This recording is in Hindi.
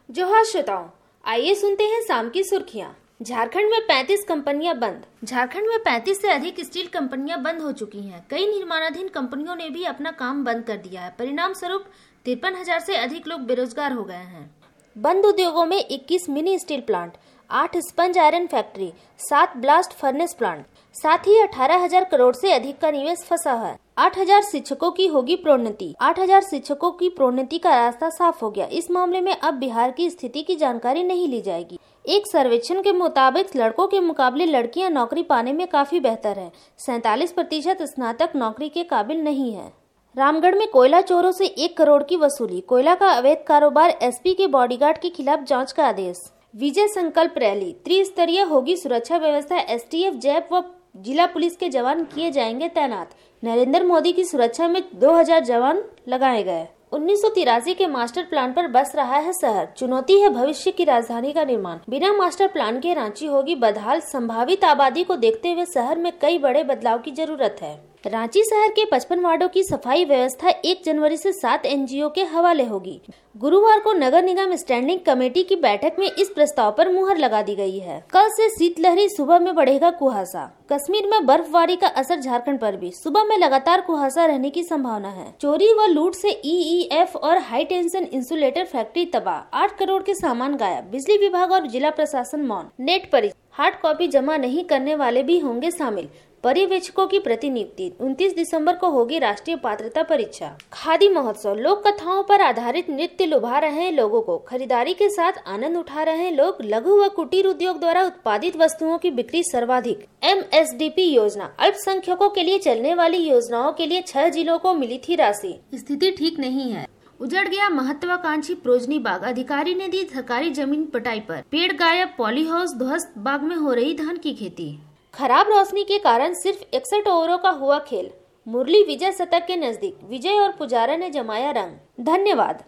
जोहार श्रोताओं, आइए सुनते हैं शाम की सुर्खियां। झारखंड में 35 कंपनियां बंद। झारखंड में 35 से अधिक स्टील कंपनियां बंद हो चुकी हैं। कई निर्माणाधीन कंपनियों ने भी अपना काम बंद कर दिया है। परिणाम स्वरूप 53,000 से अधिक लोग बेरोजगार हो गए हैं। बंद उद्योगों में 21 mini steel plant, 8 sponge iron factory, 7 blast furnace plant, साथ ही 18,000 करोड़ से अधिक का निवेश फंसा है। 8,000 शिक्षकों की होगी प्रोन्नति। 8,000 शिक्षकों की प्रोन्नति का रास्ता साफ हो गया। इस मामले में अब बिहार की स्थिति की जानकारी नहीं ली जाएगी। एक सर्वेक्षण के मुताबिक लड़कों के मुकाबले लड़कियां नौकरी पाने में काफी बेहतर है। 47% स्नातक नौकरी के काबिल नहीं है। रामगढ़ में कोयला चोरों से 1 करोड़ की वसूली। कोयला का अवैध कारोबार, एसपी के बॉडीगार्ड के खिलाफ जांच का आदेश। विजय संकल्प रैली, त्रिस्तरीय होगी सुरक्षा व्यवस्था। एसटीएफ, जैप व जिला पुलिस के जवान किए जाएंगे तैनात। नरेंद्र मोदी की सुरक्षा में 2000 जवान लगाए गए। 1983 के मास्टर प्लान पर बस रहा है शहर। चुनौती है भविष्य की राजधानी का निर्माण। बिना मास्टर प्लान के रांची होगी बदहाल। संभावित आबादी को देखते हुए शहर में कई बड़े बदलाव की जरूरत है। रांची शहर के 55 वार्डों की सफाई व्यवस्था 1 जनवरी से 7 एनजीओ के हवाले होगी। गुरुवार को नगर निगम स्टैंडिंग कमेटी की बैठक में इस प्रस्ताव पर मुहर लगा दी गई है। कल से शीतलहरी, सुबह में बढ़ेगा कुहासा। कश्मीर में बर्फबारी का असर झारखंड पर भी। सुबह में लगातार कुहासा रहने की संभावना है। चोरी व लूट से ईईएफ और हाई टेंशन इंसुलेटर फैक्ट्री तबाह। 8 करोड़ के सामान गायब। बिजली विभाग और जिला प्रशासन मौन। नेट परीक्षा हार्ड कॉपी जमा नहीं करने वाले भी होंगे शामिल। पर्यवेक्षकों की प्रतिनियुक्ति। 29 दिसंबर को होगी राष्ट्रीय पात्रता परीक्षा। खादी महोत्सव, लोक कथाओं पर आधारित नृत्य लुभा रहे हैं लोगों को। खरीदारी के साथ आनंद उठा रहे हैं लोग। लघु व कुटीर उद्योग द्वारा उत्पादित वस्तुओं की बिक्री सर्वाधिक। एमएसडीपी योजना, अल्पसंख्यकों के लिए चलने वाली योजनाओं के लिए 6 जिलों को मिली थी राशि। स्थिति ठीक नहीं है। उजड़ गया महत्वाकांक्षी प्रोजनी बाग। अधिकारी ने दी सरकारी जमीन पटाई पर। पेड़ गायब, पॉली हाउस ध्वस्त, बाग में हो रही धान की खेती। खराब रोशनी के कारण सिर्फ 61 ओवरों का हुआ खेल। मुरली विजय शतक के नजदीक। विजय और पुजारा ने जमाया रंग। धन्यवाद।